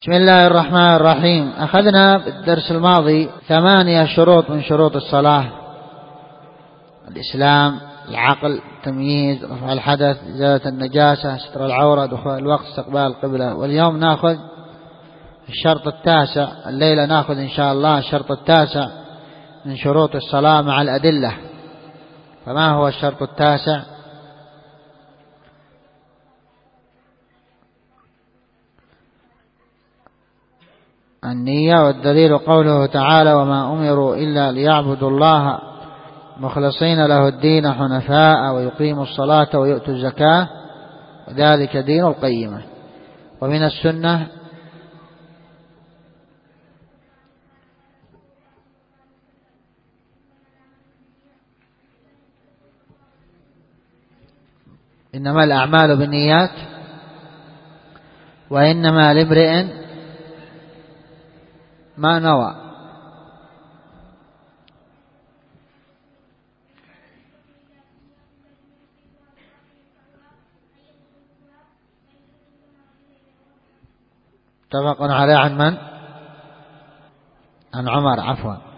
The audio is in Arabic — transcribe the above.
بسم الله الرحمن الرحيم. أخذنا بالدرس الماضي 8 شروط من شروط الصلاة: الإسلام، العقل، التمييز، رفع الحدث، إزالة النجاسة، ستر العورة، دخول الوقت، استقبال القبلة. واليوم نأخذ الشرط التاسع، الليلة نأخذ إن شاء الله الشرط التاسع من شروط الصلاة مع الأدلة. فما هو الشرط التاسع؟ النية. والدليل قوله تعالى: وما أمروا إلا ليعبدوا الله مخلصين له الدين حنفاء ويقيموا الصلاة ويؤتوا الزكاة وذلك دين القيمة. ومن السنة إنما الأعمال بالنيات وإنما لامرئ ما نوى. متفق عليه. عن من؟ عن عمر، عفوا.